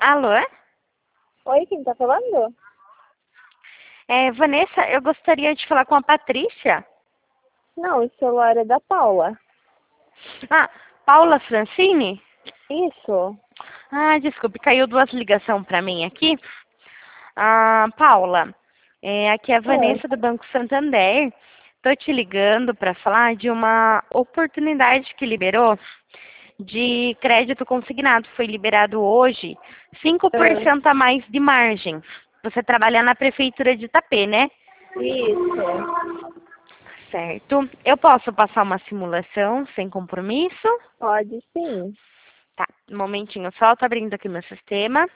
Alô? Oi, quem tá falando? Vanessa, eu gostaria de falar com a Patrícia. Não, o celular é da Paula. Ah, Paula Francini? Isso. Ah, desculpe, caiu duas ligações para mim aqui. Ah, Paula, aqui é a Oi. Vanessa do Banco Santander. Tô te ligando para falar de uma oportunidade que liberou de crédito consignado. Foi liberado hoje, Ah, 5% a mais de margem. Você trabalha na Prefeitura de Itapê, né? isso. Certo. Eu posso passar uma simulação sem compromisso? Pode sim. Tá, um momentinho só, tô abrindo aqui meu sistema.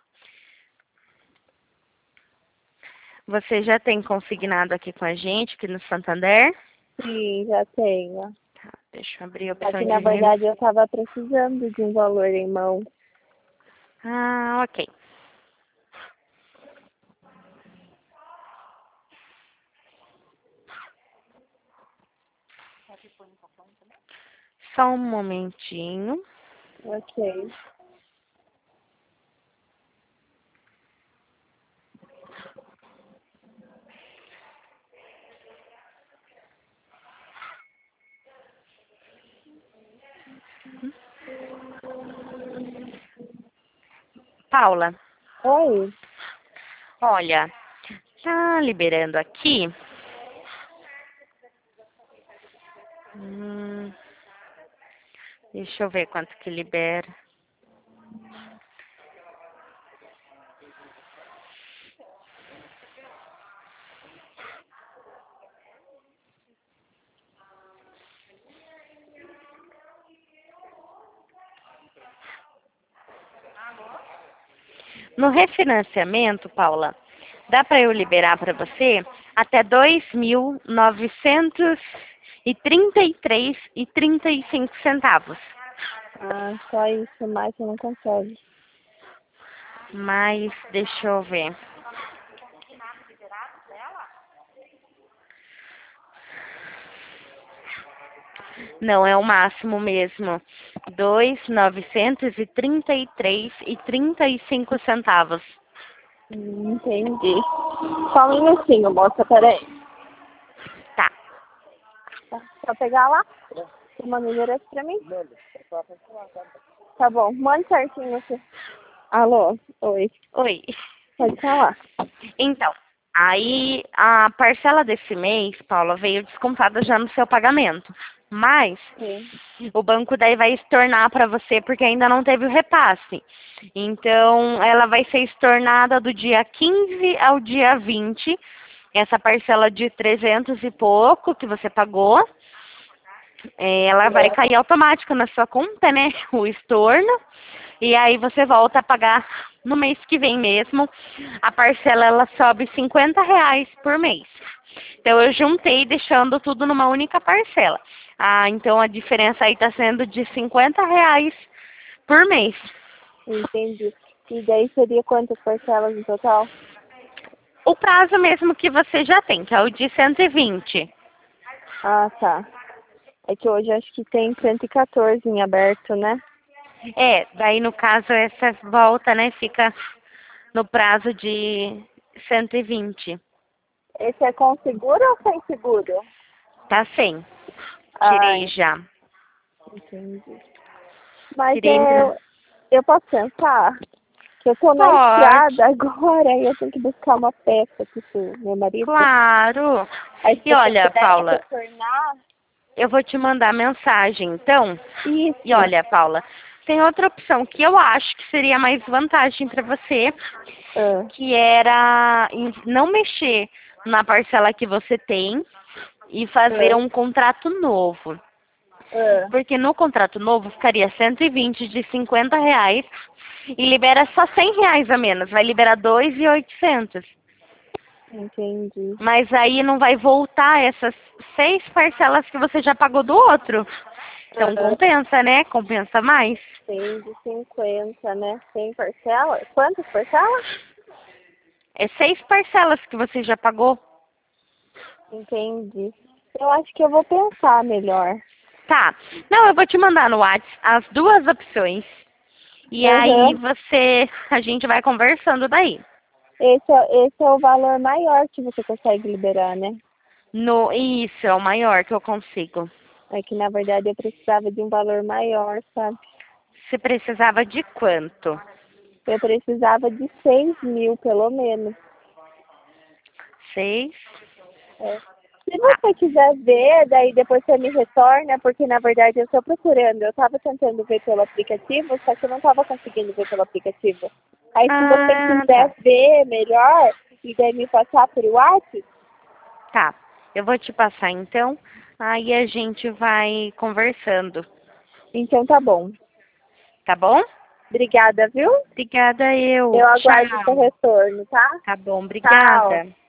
Você já tem consignado aqui com a gente, aqui no Santander? Sim, já tenho. Tá, deixa eu abrir a É opção que de na renda. verdade eu tava precisando de um valor em mão. Ah, ok. Só um momentinho. Ok. Paula, Oi. olha, tá liberando aqui. Hum, deixa eu ver quanto que libera. No refinanciamento, Paula, dá para eu liberar para você até 2.933,35 centavos. Ah, só isso, mais você não consegue. Mas deixa eu ver. Não, é o máximo mesmo. 2.933,35 centavos. Entendi. Só um minutinho, moça, peraí. Tá. Tá. Só pegar lá? Você manda o endereço pra mim? Tá bom, manda certinho aqui. Alô? Oi. Oi. Pode falar. Então, aí a parcela desse mês, Paula, veio descontada já no seu pagamento. Mas Sim. o banco daí vai estornar para você porque ainda não teve o repasse. Então, ela vai ser estornada do dia 15 ao dia 20. Essa parcela de 300 e pouco que você pagou, ela vai cair automático na sua conta, né? O estorno. E aí você volta a pagar no mês que vem mesmo. A parcela ela sobe R$ 50 por mês. Então eu juntei deixando tudo numa única parcela. Ah, então a diferença aí está sendo de R$ 50 por mês. Entendi. E daí seria quantas parcelas no total? O prazo mesmo que você já tem, que é o de 120. Ah, tá. É que hoje acho que tem 114 em aberto, né? Daí no caso essa volta, né, fica no prazo de 120. Esse é com seguro ou sem seguro? Tá sem. Ah, Tirei já. entendi. Mas Tirei no... eu posso pensar que eu tô na Pode, estrada agora e eu tenho que buscar uma peça aqui pro meu marido. claro. Aí se E você olha, puder me Paula, retornar. eu vou te mandar mensagem, então. E Isso. olha, Paula, tem outra opção que eu acho que seria mais vantagem para você, Ah, que era não mexer na parcela que você tem e fazer ah, um contrato novo. ah. Porque no contrato novo ficaria 120 de R$ 50 e libera só R$ 100 a menos, vai liberar 2.800. Entendi. Mas aí não vai voltar essas 6 parcelas que você já pagou do outro. Então Ah, compensa, né? Compensa mais. tem de 50, né? Tem parcela? Quantas parcelas? É 6 parcelas que você já pagou. Entendi. Eu acho que eu vou pensar melhor. Tá. Não, eu vou te mandar no WhatsApp as duas opções. E aí a gente vai conversando daí. Esse é o valor maior que você consegue liberar, né? Isso, é o maior que eu consigo. É que, na verdade, eu precisava de um valor maior, sabe? Você precisava de quanto? Eu precisava de 6.000, pelo menos. 6? É. Se você quiser ver, daí depois você me retorna, porque, na verdade, eu estou procurando. Eu estava tentando ver pelo aplicativo, só que eu não estava conseguindo ver pelo aplicativo. Aí, se você quiser ver melhor e daí me passar por WhatsApp... Tá, eu vou te passar então, aí a gente vai conversando. Então tá bom. Tá bom? Obrigada, viu? Obrigada eu. Eu aguardo o seu Tchau. retorno, tá? Tá bom, Tchau. obrigada.